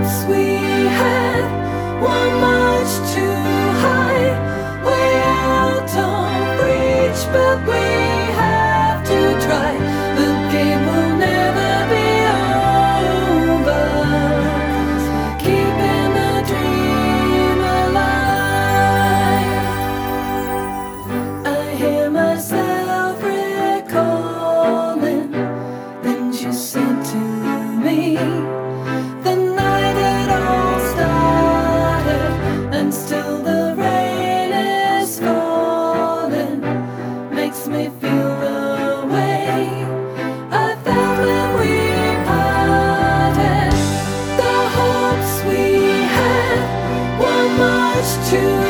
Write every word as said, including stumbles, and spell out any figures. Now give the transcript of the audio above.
hopes we had were much too high, way out of reach, but we have to try. The game will never be over, keeping the dream alive. I hear myself recalling things you said to me the night it all started, and still the rain is falling. Makes me feel the way I felt when we parted. The hopes we had were much too